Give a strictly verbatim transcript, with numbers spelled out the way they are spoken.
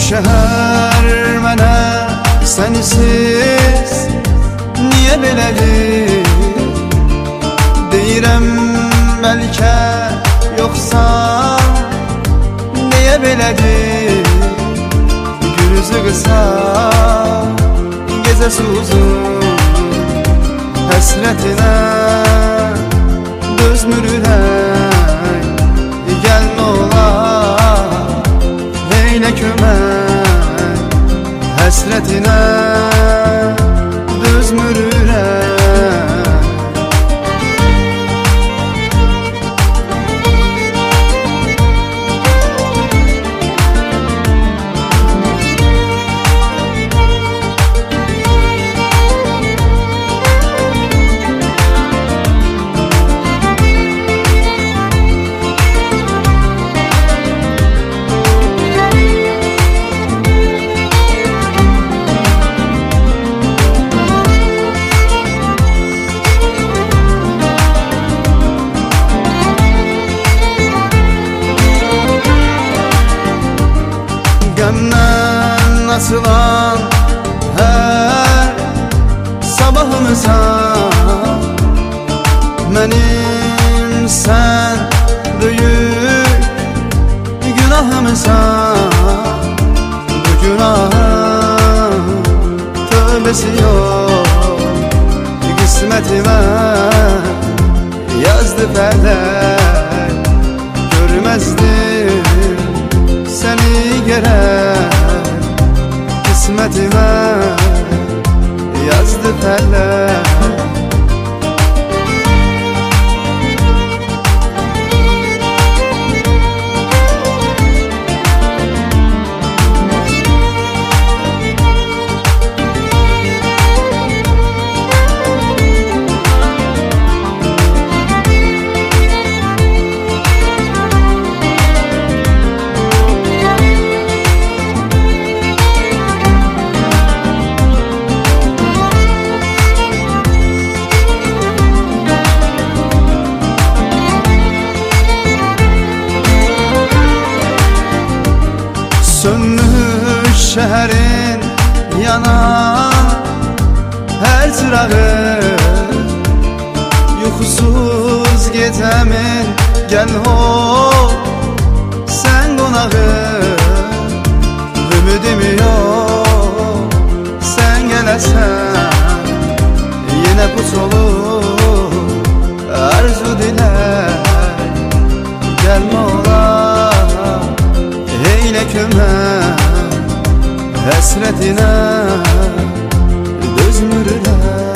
şəhər mənə sənsiz niyə belədir? Deyirəm bəlkə yoxsan niyə belədir? Günüzü qısa, gecəsi uzun, həsrətinə dözmür ürək. Gəlmə ola, eylə kömək, həsrətinə dözmür ürək. Qəmdən açılan hər sabahımızan mənim sən böyük günahımızan. Bu günahın tövbəsi yox, qismətimə yazdı fələk. Görməzdim səni gərək, qismətimə yazdı fələk. Sönmüş şəhərin yanan hər çırağı, yuxusuz gecəmin gəl ol sən qonağı. Ümidim yox sən gələsən, yenə puç olur arzu dilək. Gəlmə ola, eylə kömək, həsrətinə dözmür ürək.